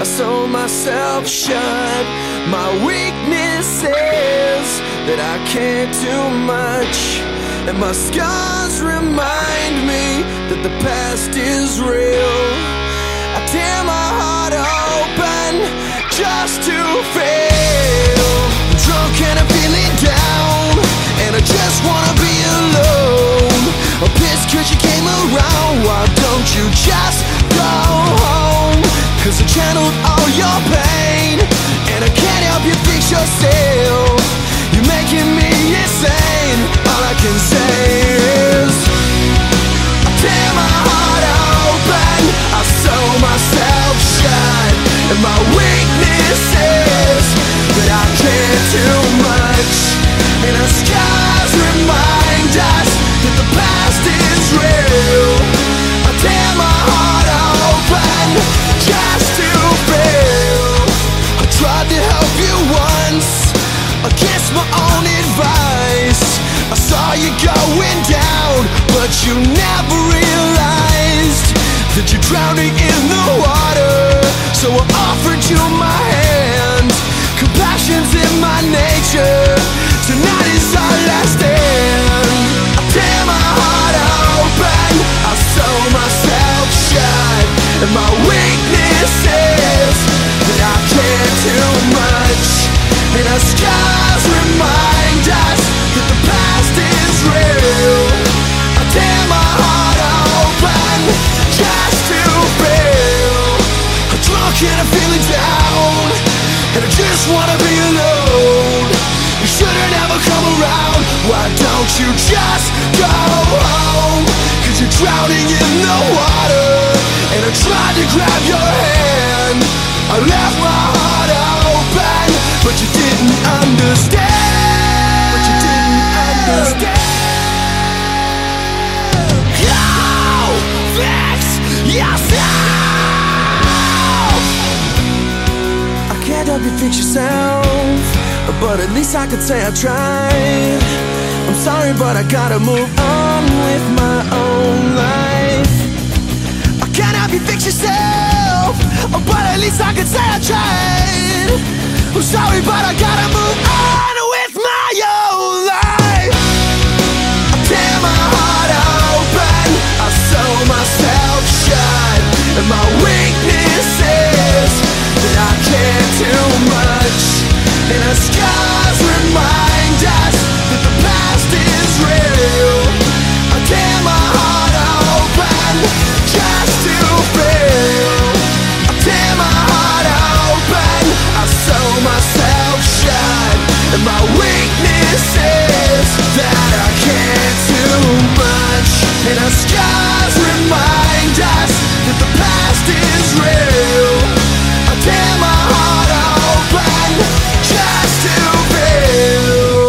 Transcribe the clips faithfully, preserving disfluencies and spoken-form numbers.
sew myself shut. My weakness is that I can't do much, and my scars remind me that the past is real. I tear my heart open just to fail. I'm drunk and I'm feeling down, and I just wanna be alone. I'm pissed cause you came around. Why don't you just go home? Cause I channeled all your pain, and I can't help you fix yourself. You're making me insane. All I can say is I tear my heart open, I sew myself shut, and my weakness is that I can't do much, and our scars remind us that the past is real. I tear my heart open just to fail. I tried to help you once against my own advice. I saw you going down, but you never realized that you're drowning in the water. So I offered you my hand. Compassion's in my nature. Tonight is our last stand. I tear my heart open, I sew myself shut, and my weakness is that I can't do much, and our scars remind us that the past is real. I tear my heart open just to fail. I'm drunk and I'm feeling down, and I just wanna be alone. You shouldn't ever come around. Why don't you just go home? Cause you're drowning in the water, and I tried to grab your hand. I left my heart open, but you didn't understand. But you didn't understand. Go fix yourself. I can't help you fix yourself, but at least I could say I tried. I'm sorry, but I gotta move on with my own life. I can't help you fix yourself, but at least I could say I tried. I'm sorry, but I gotta move on with my own life. I tear my heart open, I sew myself shut, and my weakness is that I can't do much, and our scars remind us that the past is real. I tear my heart open just to fail. I tear my heart open, I sew myself shut, and my weakness is that I can't do much, and our scars remind us that the past is real. I tear my heart open just to fail.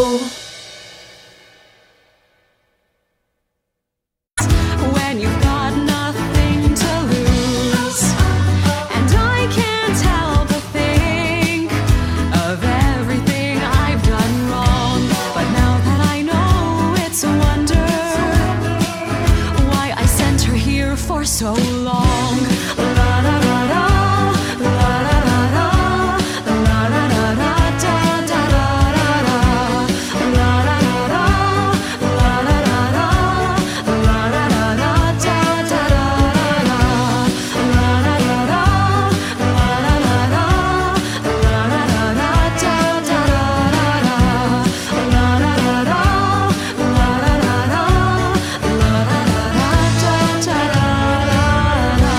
When you've got nothing to lose, and I can't help but think of everything I've done wrong. But now that I know, it's a wonder why I sent her here for so long. La da da da, la da da da, la da da da da da da da da, la da da da, la da da da, la da da da da da da da, la da da da, la da da da, la da da da da da da, la da da da, la da da da, la da da da da da da.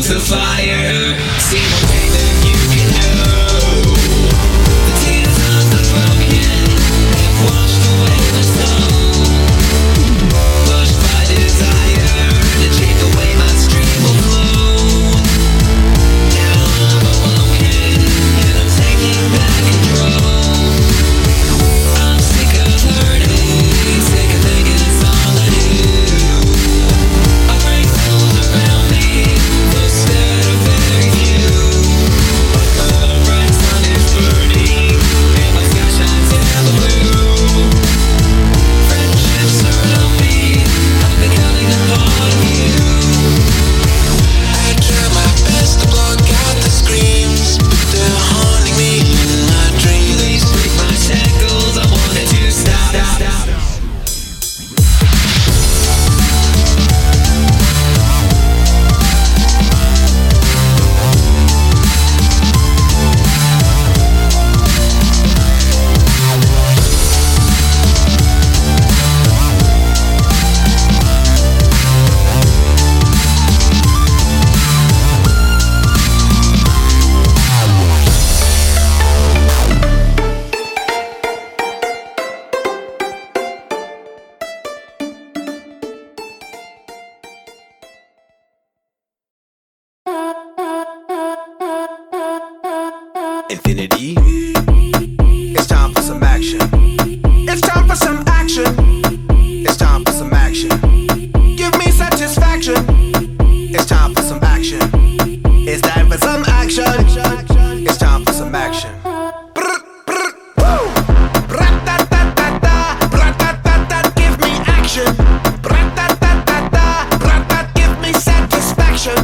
stoke the fire. See the way that you can know. The tears of the broken have washed away my soul. Pushed by desire to take away my stream of flow. Now I'm awoken and I'm taking back control. I'm sick of hurting, sick of thinking it's all I do. I break rules around me, instead of very few. A bright sun is burning, and my sky shines yellow blue. Friendships surround me, I'm becoming a part of you. I try my best to block out the screams, but they're haunting me in my dreams. Please break my shackles, I wanted to stop. Infinity. It's time for some action. It's time for some action. It's time for some action. Give me satisfaction. It's time for some action. It's time for some action. It's time for some action. Brr, brr, woo! Bra-ta-ta-ta-ta, bra-ta-ta-ta, give me action. Bra-ta-ta-ta-ta, bra-ta, give me satisfaction.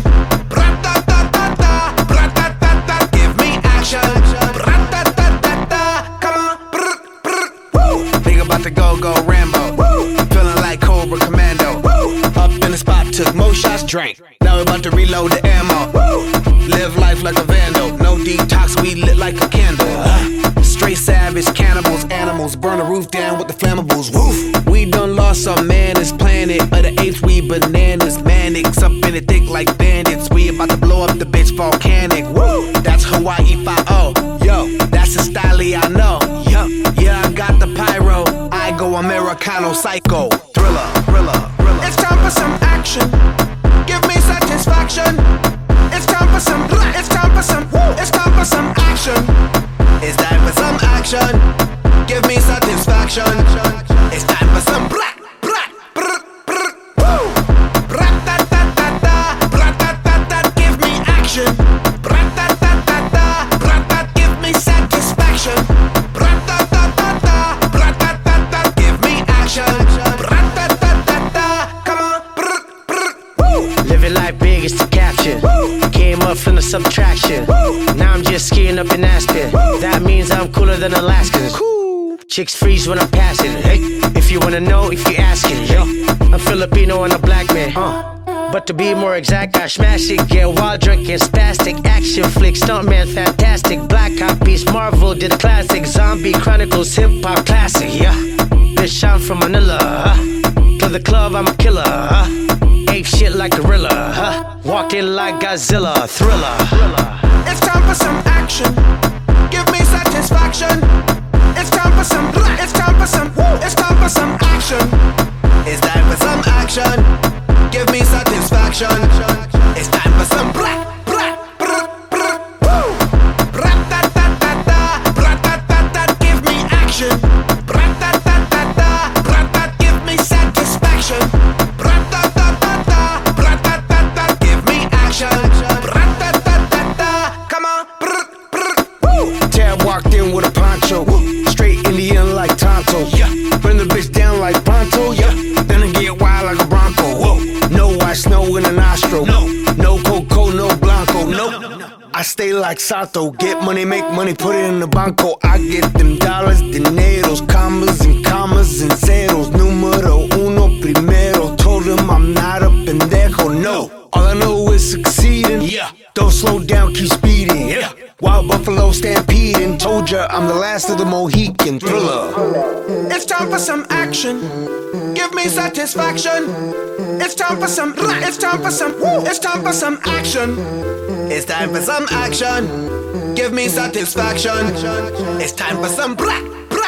Bra-ta-ta-ta-ta, bra-ta-ta-ta, give me action. Bra-ta-ta-ta-ta, come on, brr, brr, woo! Nigga about to go, go Rambo. Woo! Feeling like Cobra Commando. Woo! Up in the spot, took more shots, drank. Now we're about to reload the ammo. Woo! Live life like a vandal. No detox, we lit like a candle. Uh, straight savage cannibals, animals. Burn the roof down with the flammables. Woof! We done lost our man, this planet. Of the apes, we bananas. Manics up in the thick like bandits. We about to blow up the bitch volcanic. Woo! That's Hawaii five oh. Yo, that's the style I know. Yo, yeah, I got the pyro. I go Americano psycho. Thriller, thriller, thriller. It's time for some action. Give me satisfaction. It's time for some, it's time for some, it's time for some action. It's time for some action. Give me satisfaction. It's time for some black, black, brr, brr, woo. Bra-ta-ta-ta-ta, bra-ta-ta-ta, give me action. Bra-ta-ta-ta-ta, bra-ta, give me satisfaction. Bra-ta-ta-ta-ta, bra-ta-ta-ta, give me action. Bra-ta-ta-ta-ta, come on, brr, brr, woo. Living life big is to capture. Woo. Came up from the subtraction. Woo. Now I'm just skiing up in Aspen. Woo. That means I'm cooler than Alaskans. Cool. Chicks freeze when I'm passing. Hey, if you wanna know, if you're asking. Yo, I'm Filipino and a black man. Uh. But to be more exact, I smash it. Get wild, drunk and spastic. Action flick, stuntman, fantastic. Black Hawk Beast, Marvel did a classic. Zombie Chronicles, hip hop classic. Yeah, bitch, I'm from Manila. Huh? To the club, I'm a killer. Huh? Ape shit like gorilla. Huh? Walking like Godzilla, thriller. It's time for some action. Give me satisfaction. It's time for some, it's time for some, it's time for some action. It's time for some action. Give me satisfaction. It's time for some black, black, brr, brr, woo. Bra-ta-ta-ta-ta, bra-ta-ta-ta, give me action. Bra-ta-ta-ta-ta, bra-ta, give me satisfaction. Bra-ta-ta-ta-ta, bra-ta-ta-ta, give me action. Bra-ta-ta-ta-ta, come on, brr, brr, woo. Tab walked in with a poncho, straight Indian like Tonto. Yeah, bring the bitch down like Pronto. Yeah, then I get wild like a Bronco. Whoa. No white snow in a nostril. No, no Coco, no Blanco. No, I stay like Santo. Get money, make money, put it in the banco. I get them dollars, dineros, commas and commas and zeros. Numero uno primero. Told him I'm not a pendejo. No, all I know is succeeding. Yeah, don't slow down, keep speeding. Yeah, why a buffalo stampeding. Told ya I'm the last of the Mohican. Thriller. It's time for some action. Give me satisfaction. It's time for some. It's time for some. It's time for some action. It's time for some action. Give me satisfaction. It's time for some.